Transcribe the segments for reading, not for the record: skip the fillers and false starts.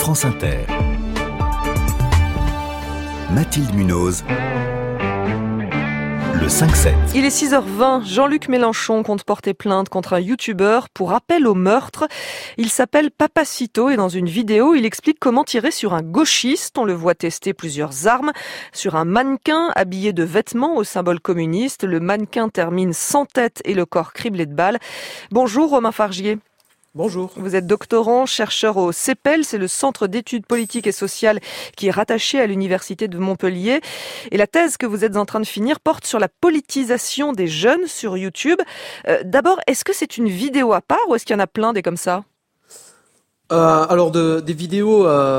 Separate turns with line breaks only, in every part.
France Inter. Mathilde Munoz. Le 5-7.
Il est 6h20. Jean-Luc Mélenchon compte porter plainte contre un youtubeur pour appel au meurtre. Il s'appelle Papacito et dans une vidéo, il explique comment tirer sur un gauchiste. On le voit tester plusieurs armes sur un mannequin habillé de vêtements au symbole communiste. Le mannequin termine sans tête et le corps criblé de balles. Bonjour Romain Fargier.
Bonjour.
Vous êtes doctorant, chercheur au CEPEL, c'est le Centre d'études politiques et sociales qui est rattaché à l'Université de Montpellier. Et la thèse que vous êtes en train de finir porte sur la politisation des jeunes sur YouTube. D'abord, est-ce que c'est une vidéo à part ou est-ce qu'il y en a plein des comme ça ?
Alors des vidéos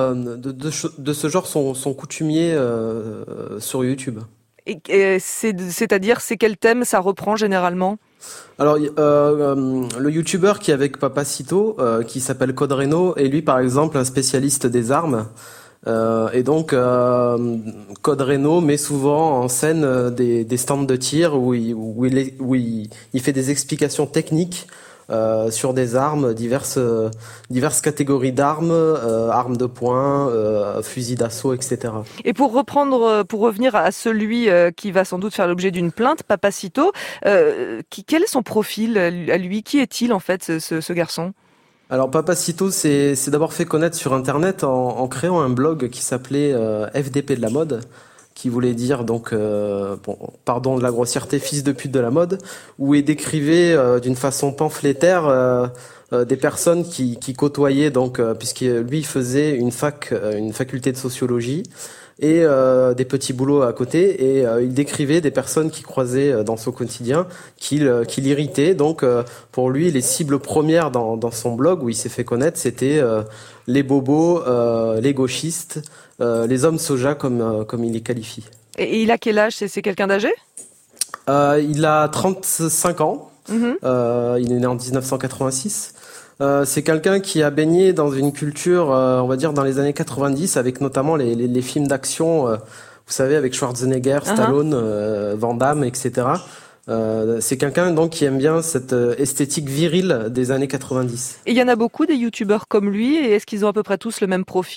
de ce genre sont coutumiers sur YouTube.
Et c'est-à-dire, c'est quel thème ça reprend généralement ?
Alors le youtubeur qui est avec Papacito, qui s'appelle Code Reno, est lui par exemple un spécialiste des armes. Et donc Code Reno met souvent en scène des stands de tir où il fait des explications techniques sur des armes, diverses catégories d'armes, armes de poing, fusils d'assaut, etc.
Et pour revenir à celui qui va sans doute faire l'objet d'une plainte, Papacito, quel est son profil à lui ? Qui est-il en fait, ce garçon ?
Alors Papacito s'est d'abord fait connaître sur Internet en créant un blog qui s'appelait FDP de la mode, qui voulait dire donc, pardon de la grossièreté, fils de pute de la mode, où il décrivait d'une façon pamphlétaire des personnes qui côtoyaient, donc, puisque lui faisait une faculté de sociologie et des petits boulots à côté, et il décrivait des personnes qui croisaient dans son quotidien, qui l'irritaient. Donc pour lui, les cibles premières dans son blog où il s'est fait connaître, c'était les bobos, les gauchistes, les hommes soja comme il les qualifie.
Et il a quel âge ? C'est quelqu'un d'âgé ?
Il a 35 ans.
Mm-hmm.
Il est né en 1986. C'est quelqu'un qui a baigné dans une culture, on va dire, dans les années 90, avec notamment les films d'action, vous savez, avec Schwarzenegger, Stallone, Van Damme, etc. C'est quelqu'un donc qui aime bien cette esthétique virile des années 90.
Et il y en a beaucoup des youtubeurs comme lui, et est-ce qu'ils ont à peu près tous le même profil ?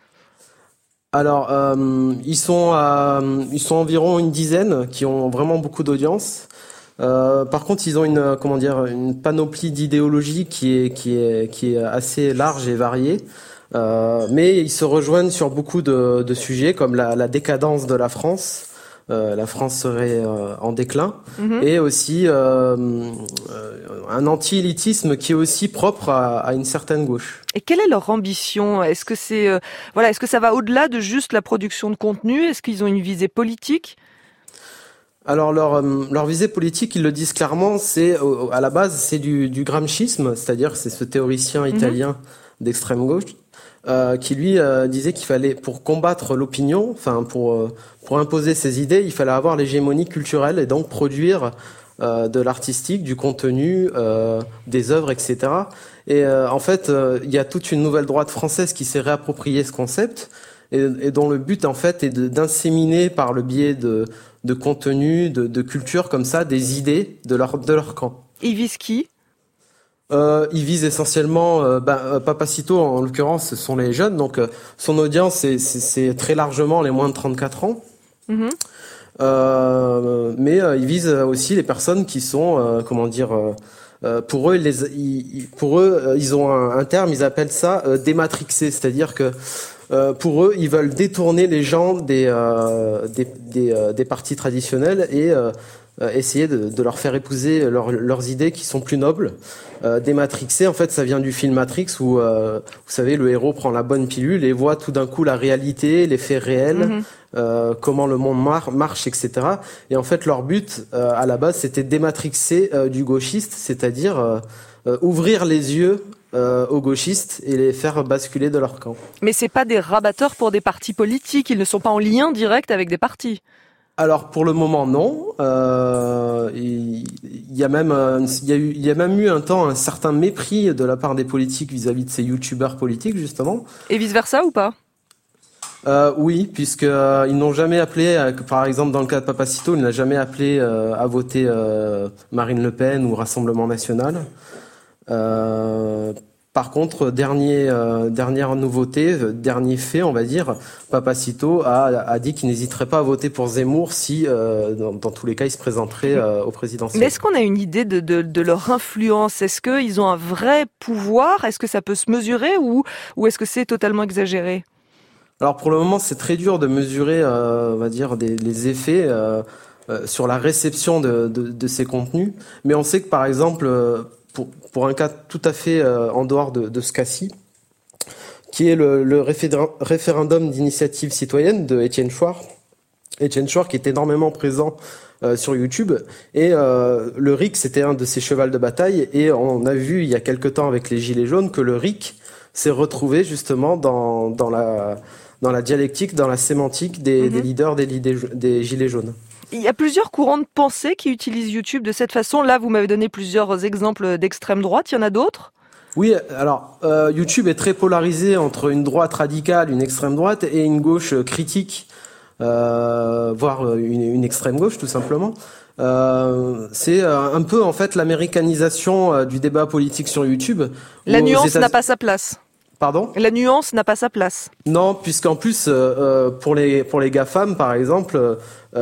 Alors, ils sont environ une dizaine qui ont vraiment beaucoup d'audience. Par contre, ils ont une panoplie d'idéologies qui est assez large et variée. Mais ils se rejoignent sur beaucoup de sujets comme la décadence de la France. La France serait en déclin, et aussi un anti-élitisme qui est aussi propre à une certaine gauche.
Et quelle est leur ambition ? Est-ce que est-ce que ça va au-delà de juste la production de contenu ? Est-ce qu'ils ont une visée politique ?
Alors leur visée politique, ils le disent clairement, c'est à la base c'est du gramscisme, c'est-à-dire c'est ce théoricien italien d'extrême gauche qui lui disait qu'il fallait, pour combattre l'opinion, enfin pour imposer ses idées, il fallait avoir l'hégémonie culturelle et donc produire de l'artistique, du contenu, des œuvres, etc. Et en fait, il y a toute une nouvelle droite française qui s'est réappropriée ce concept et dont le but en fait est d'inséminer par le biais de contenu, de culture comme ça, des idées de leur camp.
Ils visent qui ?
Ils visent essentiellement Papacito en l'occurrence, ce sont les jeunes, donc son audience c'est très largement les moins de 34 ans. Mais ils visent aussi les personnes qui sont pour eux ils ont un terme, ils appellent ça dématrixés, c'est-à-dire que pour eux, ils veulent détourner les gens des partis traditionnels et essayer de leur faire épouser leurs idées qui sont plus nobles. Dématrixé, en fait, ça vient du film Matrix où, vous savez, le héros prend la bonne pilule et voit tout d'un coup la réalité, les faits réels, comment le monde marche, etc. Et en fait, leur but, à la base, c'était dématrixer du gauchiste, c'est-à-dire ouvrir les yeux aux gauchistes et les faire basculer de leur camp.
Mais c'est pas des rabatteurs pour des partis politiques, ils ne sont pas en lien direct avec des partis.
Alors pour le moment non. Il y a même eu un temps un certain mépris de la part des politiques vis-à-vis de ces youtubeurs politiques justement.
Et vice versa ou pas ?
Oui, puisque ils n'ont jamais appelé, par exemple dans le cas de Papacito, il n'a jamais appelé à voter Marine Le Pen ou Rassemblement National. Par contre, dernière nouveauté, dernier fait, on va dire, Papacito a dit qu'il n'hésiterait pas à voter pour Zemmour si, dans tous les cas, il se présenterait au présidentiel.
Mais est-ce qu'on a une idée de leur influence? Est-ce qu'ils ont un vrai pouvoir? Est-ce que ça peut se mesurer ou est-ce que c'est totalement exagéré?
Alors pour le moment, c'est très dur de mesurer, on va dire, les effets sur la réception de ces contenus. Mais on sait que, par exemple, pour un cas tout à fait en dehors de ce cas-ci, qui est le référendum d'initiative citoyenne de Étienne Chouard. Étienne Chouard qui est énormément présent sur YouTube. Et le RIC, c'était un de ses chevals de bataille. Et on a vu il y a quelque temps avec les Gilets jaunes que le RIC s'est retrouvé justement dans la dialectique, dans la sémantique des leaders des Gilets jaunes.
Il y a plusieurs courants de pensée qui utilisent YouTube de cette façon. Là, vous m'avez donné plusieurs exemples d'extrême droite. Il y en a d'autres ?
Oui, alors YouTube est très polarisé entre une droite radicale, une extrême droite et une gauche critique, voire une extrême gauche tout simplement. C'est un peu en fait l'américanisation du débat politique sur YouTube.
La nuance n'a pas sa place.
Pardon ?
La nuance n'a pas sa place.
Non, puisqu'en plus, pour les GAFAM, par exemple,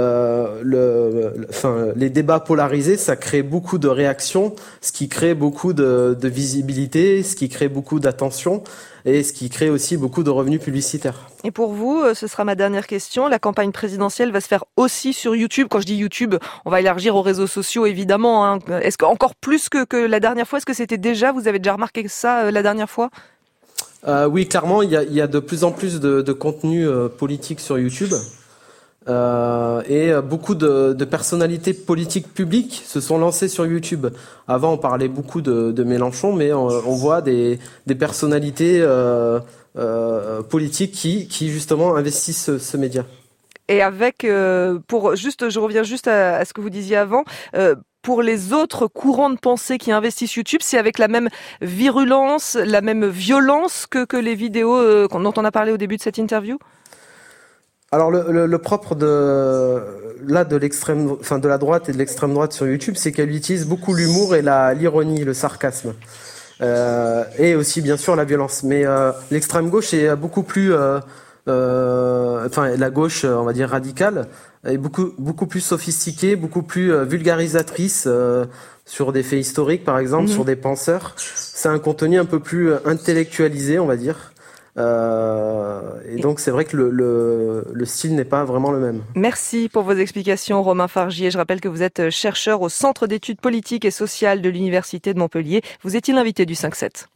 les débats polarisés, ça crée beaucoup de réactions, ce qui crée beaucoup de visibilité, ce qui crée beaucoup d'attention et ce qui crée aussi beaucoup de revenus publicitaires.
Et pour vous, ce sera ma dernière question, la campagne présidentielle va se faire aussi sur YouTube. Quand je dis YouTube, on va élargir aux réseaux sociaux évidemment. Hein. Est-ce qu'encore plus que la dernière fois, est-ce que c'était déjà, vous avez déjà remarqué ça la dernière fois ?
Oui, clairement, il y a de plus en plus de contenu politique sur YouTube. Et beaucoup de personnalités politiques publiques se sont lancées sur YouTube. Avant, on parlait beaucoup de Mélenchon, mais on voit des personnalités politiques qui justement investissent ce média.
Et avec, je reviens juste à ce que vous disiez avant. Pour les autres courants de pensée qui investissent YouTube, c'est avec la même virulence, la même violence que les vidéos dont on a parlé au début de cette interview ?
Alors le propre de la droite et de l'extrême droite sur YouTube, c'est qu'elle utilise beaucoup l'humour et l'ironie, le sarcasme, et aussi bien sûr la violence. Mais l'extrême gauche est beaucoup plus, la gauche, on va dire radicale, est beaucoup plus sophistiquée, beaucoup plus vulgarisatrice sur des faits historiques, par exemple, sur des penseurs. C'est un contenu un peu plus intellectualisé, on va dire. Et donc c'est vrai que le style n'est pas vraiment le même.
Merci pour vos explications, Romain Fargier. Je rappelle que vous êtes chercheur au Centre d'études politiques et sociales de l'Université de Montpellier. Vous étiez l'invité du 5-7.